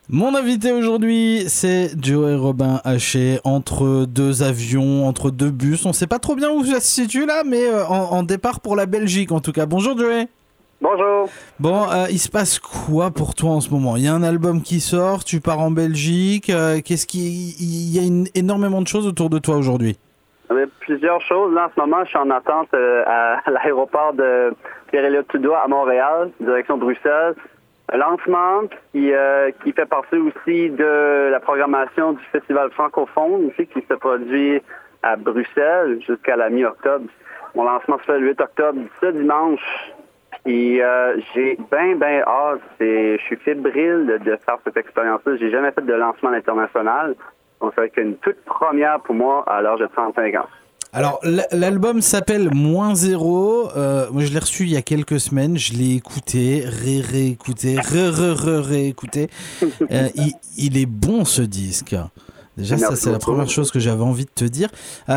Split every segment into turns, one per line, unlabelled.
Mon invité aujourd'hui, c'est Joey Robin Haché, entre deux avions, entre deux bus. On ne sait pas trop bien où ça se situe là, mais en départ pour la Belgique en tout cas. Bonjour Joey.
Bonjour.
Bon, il se passe quoi pour toi en ce moment? Il y a un album qui sort, tu pars en Belgique. Il y a énormément de choses autour de toi aujourd'hui.
Il y a plusieurs choses. Là, en ce moment, je suis en attente à l'aéroport de Pierre-Éliott-Trudeau à Montréal, direction Bruxelles. Un lancement qui fait partie aussi de la programmation du Festival francophone, aussi, qui se produit à Bruxelles jusqu'à la mi-octobre. Mon lancement se fait le 8 octobre, ce dimanche. Et j'ai bien hâte. Je suis fébrile de faire cette expérience-là. J'ai jamais fait de lancement international. Donc, ça va être une toute première pour moi à l'âge de 35 ans.
Alors, l'album s'appelle Moins Zéro. Moi, je l'ai reçu il y a quelques semaines. Je l'ai écouté, réécouté, réécouté. Il est bon, ce disque. Déjà, ça, c'est la première chose que j'avais envie de te dire.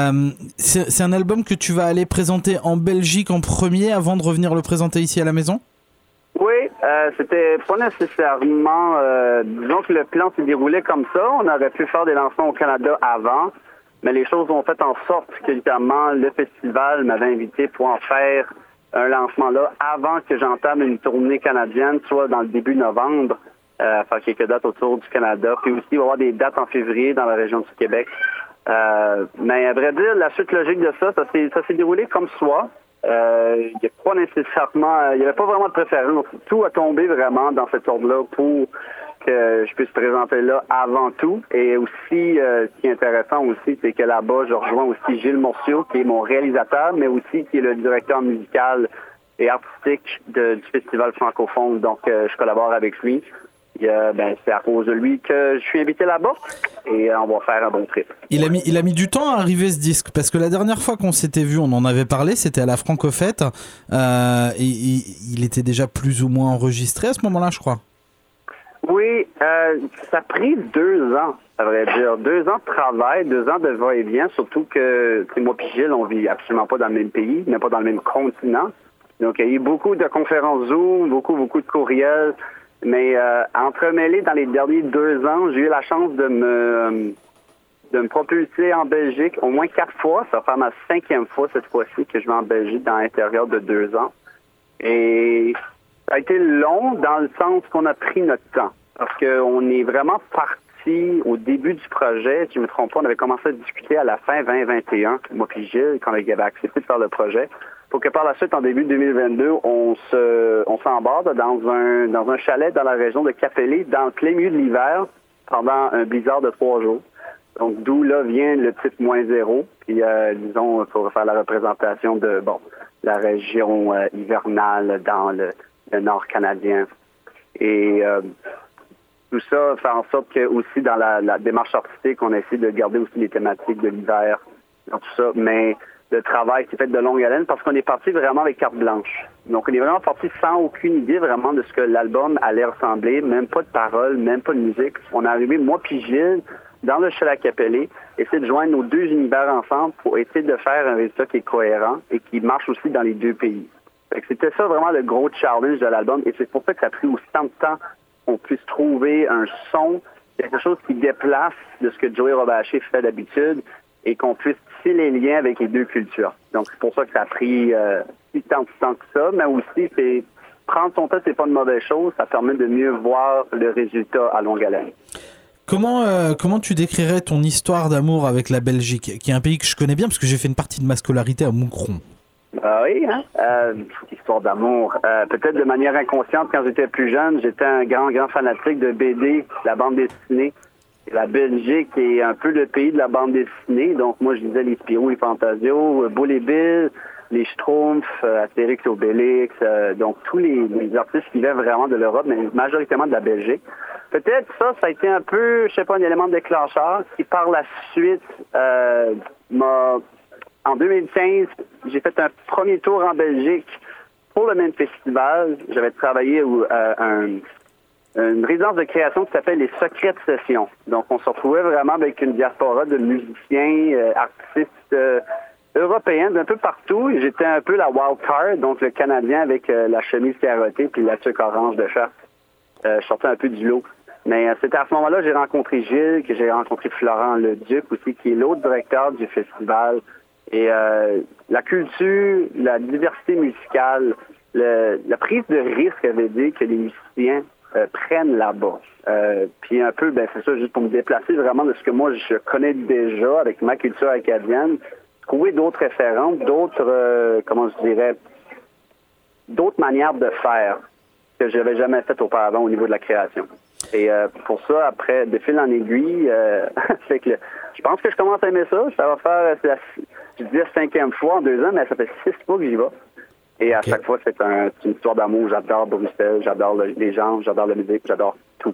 C'est un album que tu vas aller présenter en Belgique en premier avant de revenir le présenter ici à la maison?
Oui, c'était pas nécessairement... disons que le plan s'est déroulé comme ça. On aurait pu faire des lancements au Canada avant, mais les choses ont fait en sorte que, évidemment, le festival m'avait invité pour en faire un lancement là avant que j'entame une tournée canadienne, soit dans le début novembre, faire quelques dates autour du Canada. Puis aussi, il va y avoir des dates en février dans la région du Québec. Mais à vrai dire, la suite logique de ça s'est déroulé comme soi. Il n'y a pas nécessairement, il n'y avait pas vraiment de préférence. Tout a tombé vraiment dans cet ordre-là pour que je puisse présenter là avant tout. Et aussi, ce qui est intéressant aussi, c'est que là-bas, je rejoins aussi Gilles Morciot, qui est mon réalisateur, mais aussi qui est le directeur musical et artistique du Festival francophone. Donc, je collabore avec lui. C'est à cause de lui que je suis invité là-bas et on va faire un bon trip.
Il a mis du temps à arriver ce disque parce que la dernière fois qu'on s'était vu, on en avait parlé, c'était à la Francofête. Il était déjà plus ou moins enregistré à ce moment-là, je crois.
Oui, ça a pris 2 ans, à vrai dire. 2 ans de travail, 2 ans de va-et-vient, surtout que moi et Gilles, on vit absolument pas dans le même pays, même pas dans le même continent. Donc, il y a eu beaucoup de conférences Zoom, beaucoup de courriels. Mais entremêlé dans les derniers 2 ans, j'ai eu la chance de me propulser en Belgique au moins 4 fois. Ça va faire ma 5e fois cette fois-ci que je vais en Belgique dans l'intérieur de 2 ans. Et ça a été long dans le sens qu'on a pris notre temps. Parce qu'on est vraiment parti au début du projet. Si je ne me trompe pas, on avait commencé à discuter à la fin 2021, moi puis Gilles, quand il avait accepté de faire le projet. Pour que par la suite, en début 2022, on s'embarque dans un chalet dans la région de Capellé, dans le plein milieu de l'hiver, pendant un blizzard de 3 jours. Donc, d'où là vient le titre Moins Zéro. Puis, disons, pour faire la représentation de la région hivernale dans le nord canadien. Et tout ça fait en sorte que aussi dans la démarche artistique, on essaie de garder aussi les thématiques de l'hiver, dans tout ça, mais le travail qui est fait de longue haleine parce qu'on est parti vraiment avec carte blanche. Donc, on est vraiment parti sans aucune idée vraiment de ce que l'album allait ressembler, même pas de paroles, même pas de musique. On est arrivé, moi puis Gilles, dans le chalet à Capellé, essayer de joindre nos 2 univers ensemble pour essayer de faire un résultat qui est cohérent et qui marche aussi dans les 2 pays. Fait que c'était ça vraiment le gros challenge de l'album et c'est pour ça que ça a pris autant de temps qu'on puisse trouver un son, quelque chose qui déplace de ce que Joey Robin Haché fait d'habitude et qu'on puisse tisser les liens avec les 2 cultures. Donc, c'est pour ça que ça a pris tant que ça, mais aussi, c'est prendre son temps, c'est pas une mauvaise chose. Ça permet de mieux voir le résultat à longue haleine.
Comment tu décrirais ton histoire d'amour avec la Belgique, qui est un pays que je connais bien parce que j'ai fait une partie de ma scolarité à Moucron?
Oui, hein? Histoire d'amour. Peut-être de manière inconsciente, quand j'étais plus jeune, j'étais un grand fanatique de BD, de la bande dessinée. Et la Belgique est un peu le pays de la bande dessinée. Donc, moi, je lisais les Spirou, les Fantasio, Bull et Bill, les Schtroumpfs, Astérix et Obélix. Donc, tous les artistes qui viennent vraiment de l'Europe, mais majoritairement de la Belgique. Peut-être ça a été un peu, je sais pas, un élément déclencheur qui, par la suite, en 2015, j'ai fait un premier tour en Belgique pour le même festival. J'avais travaillé une résidence de création qui s'appelle les Secrets de Session. Donc, on se retrouvait vraiment avec une diaspora de musiciens, artistes européens d'un peu partout. J'étais un peu la wild card, donc le Canadien avec la chemise carottée puis la tuque orange de chasse. Je sortais un peu du lot. Mais c'était à ce moment-là que j'ai rencontré Gilles, que j'ai rencontré Florent Leduc aussi, qui est l'autre directeur du festival. Et la culture, la diversité musicale, la prise de risque avait dit que les musiciens prennent là-bas. Puis un peu, c'est ça, juste pour me déplacer vraiment de ce que moi je connais déjà avec ma culture acadienne, trouver d'autres références, d'autres, d'autres manières de faire que je n'avais jamais faites auparavant au niveau de la création. Et pour ça, après, de fil en aiguille, c'est que je pense que je commence à aimer ça. Ça va faire, je disais 5e fois en 2 ans, mais ça fait 6 fois que j'y vais. Et à chaque fois, c'est une histoire d'amour. J'adore Bruxelles, j'adore les gens, j'adore la musique, j'adore tout.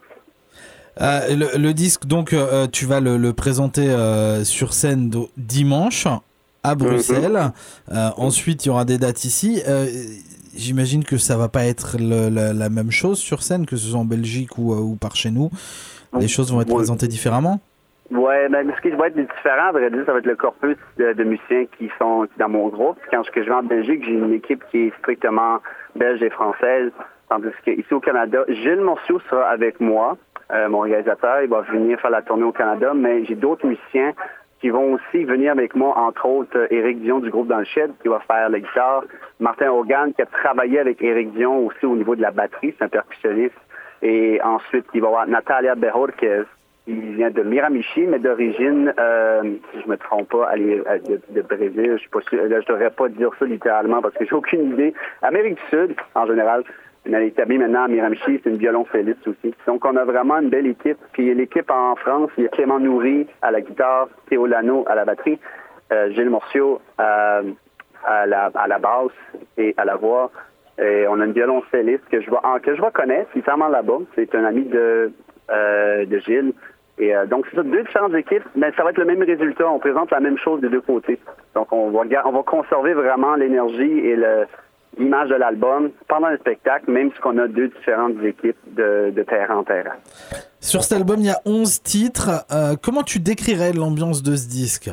Le disque, donc, tu vas le présenter sur scène dimanche à Bruxelles. Ensuite, il y aura des dates ici. J'imagine que ça va pas être la même chose sur scène, que ce soit en Belgique ou par chez nous. Les choses vont être présentées différemment.
Ouais, ce qui va être différent, à vrai dire, ça va être le corpus de musiciens qui sont dans mon groupe. Quand je vais en Belgique, j'ai une équipe qui est strictement belge et française. Tandis qu'ici au Canada, Gilles Morceau sera avec moi, mon réalisateur. Il va venir faire la tournée au Canada, mais j'ai d'autres musiciens qui vont aussi venir avec moi, entre autres Éric Dion du groupe Dans le Shed, qui va faire la guitare. Martin Hogan, qui a travaillé avec Éric Dion aussi au niveau de la batterie, c'est un percussionniste. Et ensuite, il va y avoir Natalia Berorquez, qui vient de Miramichi, mais d'origine, si je me trompe pas, de Brésil. Je suis pas sûr, là, je devrais pas dire ça littéralement parce que j'ai aucune idée. Amérique du Sud, en général. Elle est établie maintenant à Miramichi, c'est une violoncelliste aussi. Donc, on a vraiment une belle équipe. Puis l'équipe en France, il y a Clément Nourry à la guitare, Théo Lano à la batterie, Gilles Morceau à la basse et à la voix. Et on a une violoncelliste que je vais connaître, il est vraiment là-bas. C'est un ami de Gilles. Et donc, c'est ça, 2 différentes équipes, mais ça va être le même résultat. On présente la même chose des 2 côtés. Donc, on va conserver vraiment l'énergie et l'image de l'album pendant le spectacle, même si on a 2 différentes équipes de terrain en terrain.
Sur cet album, il y a 11 titres. Comment tu décrirais l'ambiance de ce disque?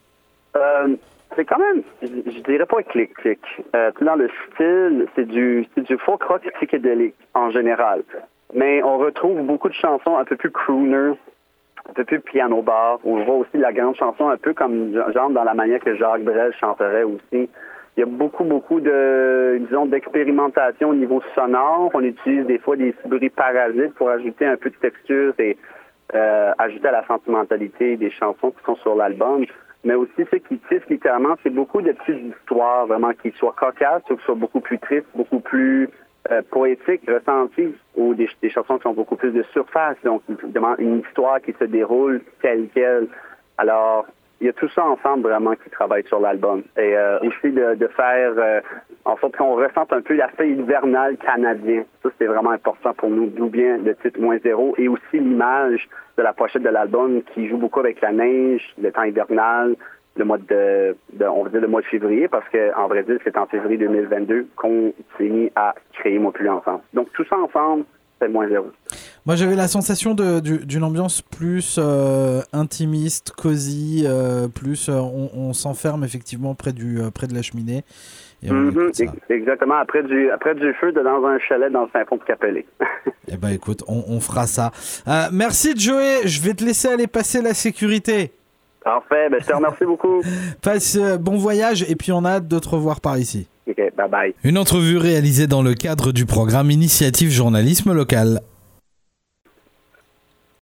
C'est quand même, je dirais pas éclectique. Dans le style, c'est du folk rock psychédélique en général. Mais on retrouve beaucoup de chansons un peu plus crooner, un peu plus piano bar. On voit aussi la grande chanson un peu comme genre dans la manière que Jacques Brel chanterait aussi. Il y a beaucoup d'expérimentation au niveau sonore. On utilise des fois des bruits parasites pour ajouter un peu de texture et ajouter à la sentimentalité des chansons qui sont sur l'album. Mais aussi, ce qui tisse littéralement, c'est beaucoup de petites histoires vraiment qui soient cocasses ou qui soient beaucoup plus tristes, beaucoup plus poétiques, ressenties, ou des chansons qui sont beaucoup plus de surface. Donc, une histoire qui se déroule telle quelle. Alors, il y a tout ça ensemble vraiment qui travaille sur l'album. Et aussi de faire en sorte qu'on ressente un peu l'aspect hivernal canadien. Ça, c'est vraiment important pour nous, d'où bien le titre -0 et aussi l'image de la pochette de l'album qui joue beaucoup avec la neige, le temps hivernal, le mois on va dire le mois de février, parce qu'en Brésil, c'est en février 2022 qu'on s'est mis à créer Moi Plus ensemble. Donc, tout ça ensemble, c'est -0.
Moi, j'avais la sensation d'une ambiance plus intimiste, cosy, plus on s'enferme effectivement près de la cheminée. Et
exactement, après du feu dans un chalet dans le Saint-Fond de Capelé.
Eh ben écoute, on fera ça. Merci Joey, je vais te laisser aller passer la sécurité.
Parfait, je te remercie beaucoup.
Passe bon voyage et puis on a hâte de te revoir par ici.
Ok, bye bye.
Une entrevue réalisée dans le cadre du programme Initiative Journalisme Local.